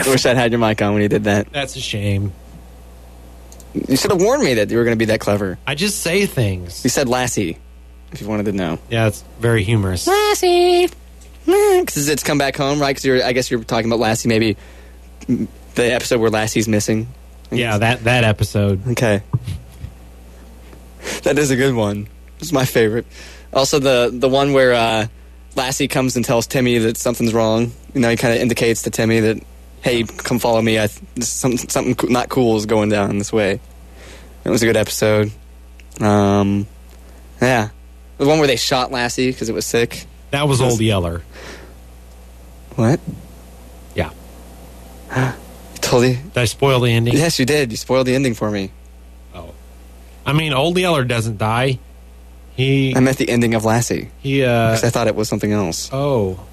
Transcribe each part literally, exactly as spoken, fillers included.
I wish I'd had your mic on when you did that. That's a shame. You should have warned me that you were going to be that clever. I just say things. You said Lassie, if you wanted to know. Yeah, it's very humorous. Lassie! Because it's Come Back Home, right? Because I guess you're talking about Lassie, maybe the episode where Lassie's missing. Yeah, that, that episode. Okay. That is a good one. It's my favorite. Also, the, the one where uh, Lassie comes and tells Timmy that something's wrong. You know, he kind of indicates to Timmy that, hey, come follow me. I th- something, something not cool is going down this way. It was a good episode. Um, yeah. The one where they shot Lassie because it was sick. That was, was Old Yeller. What? Yeah. Totally. Did I spoil the ending? Yes, you did. You spoiled the ending for me. Oh. I mean, Old Yeller doesn't die. He. I meant the ending of Lassie. He, uh. Because I thought it was something else. Oh.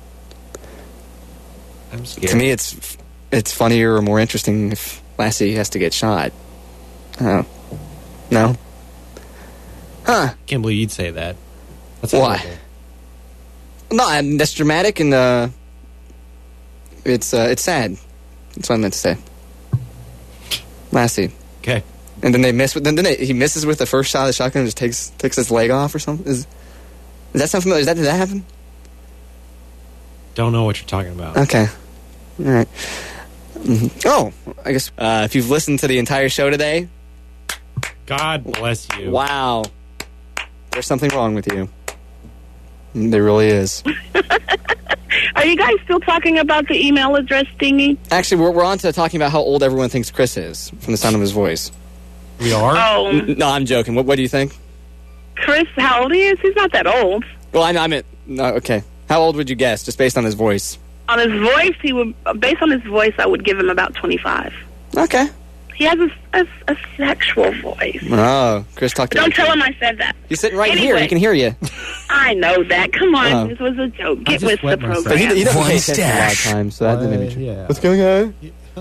I'm scared. To me, it's it's funnier or more interesting if Lassie has to get shot. Oh. No? Huh. Can't believe you'd say that. That's Why? horrible. No, I mean, that's dramatic and uh, it's uh, it's sad. That's what I meant to say. Lassie. Okay. And then they miss. Then, then they, he misses with the first shot of the shotgun and just takes takes his leg off or something. Is, does that sound familiar? Is that, did that happen? Don't know what you're talking about. Okay. All right. Mm-hmm. Oh, I guess uh, if you've listened to the entire show today, God bless you. Wow. There's something wrong with you. There really is. Are you guys still talking about the email address thingy? Actually, we're, we're on to talking about how old everyone thinks Chris is from the sound of his voice. We are? Oh. N- no, I'm joking. What, what do you think? Chris, how old he is? He's not that old. Well, I, I meant... No, okay. How old would you guess, just based on his voice? On his voice, he would... Based on his voice, I would give him about twenty-five. Okay. He has a, a, a sexual voice. Oh, Chris talked to Don't you. tell him I said that. He's sitting right Anyway. here. He can hear you. I know that. Come on. Oh. This was a joke. I Get just with the wet myself. But he, program. he doesn't One pay attention a lot of stash. times, so that didn't make Uh, me... yeah. What's going on?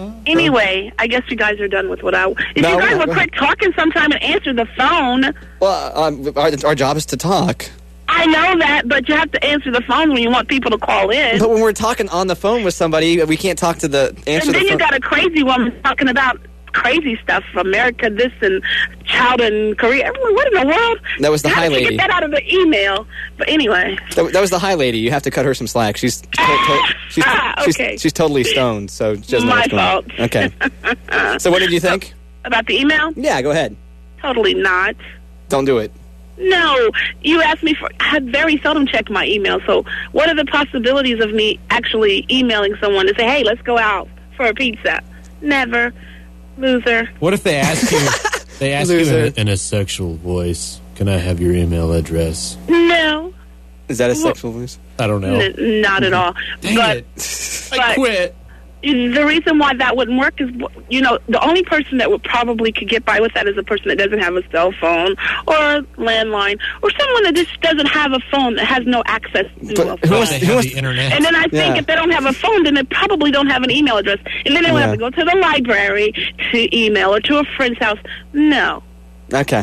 Anyway, I guess you guys are done with what I... If No, you guys no, would go quit talking sometime and answer the phone... Well, um, our, our job is to talk. I know that, but you have to answer the phone when you want people to call in. But when we're talking on the phone with somebody, we can't talk to the... answer And the then you phone. got a crazy woman talking about crazy stuff, America this and child in Korea. Everyone, what in the world? That was the You high have to lady. Get that out of the email. But anyway, That, that was the high lady. You have to cut her some slack. She's to, to, she's, Ah, she's, okay. she's totally stoned, so she doesn't know My what's going on. fault. Okay. So what did you think? about the email, Yeah, go ahead. totally not. Don't do it. No, you asked me for. I very seldom check my email. So, what are the possibilities of me actually emailing someone to say, "Hey, let's go out for a pizza"? Never, loser. What if they ask you, they ask you Loser. in a, in a sexual voice, can I have your email address? No, Is that a Well- sexual voice? I don't know. n- not at all. Dang but it. but- I quit. the reason why that wouldn't work is, you know, the only person that would probably could get by with that is a person that doesn't have a cell phone or a landline or someone that just doesn't have a phone that has no access to But a who phone. wants- They who have wants- the internet. And then I think Yeah. if they don't have a phone, then they probably don't have an email address. And then they would Yeah. have to go to the library to email or to a friend's house. No. Okay.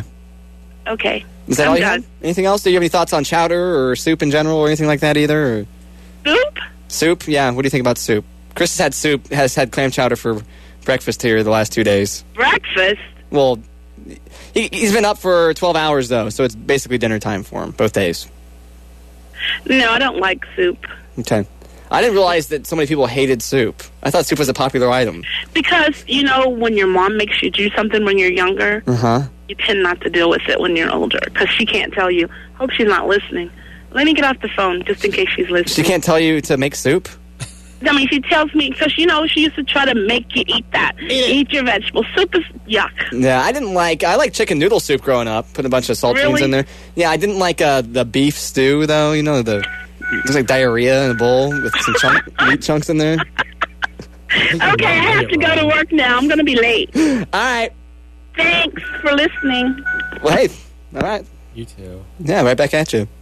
Okay. Is that I'm all you done. have? Anything else? Do you have any thoughts on chowder or soup in general or anything like that either? Or Soup? soup? Yeah, what do you think about soup? Chris has had soup, has had clam chowder for breakfast here the last two days. Breakfast? Well, he, he's been up for twelve hours, though, so it's basically dinner time for him, both days. No, I don't like soup. Okay. I didn't realize that so many people hated soup. I thought soup was a popular item. Because, you know, when your mom makes you do something when you're younger, Uh-huh. you tend not to deal with it when you're older because she can't tell you. Hope she's not listening. Let me get off the phone just in case she's She listening. can't tell you to make soup? I mean, she tells me because you know she used to try to make you eat that, eat your vegetables. Soup is yuck. Yeah, I didn't like... I like chicken noodle soup growing up. Put a bunch of saltines Really? in there. Yeah, I didn't like uh, the beef stew, though. You know, the... There's like diarrhea in a bowl with some chunk, meat chunks in there. Okay, I have to go to work now. I'm going to be late. All right. Thanks for listening. Well, hey. All right. You too. Yeah, right back at you.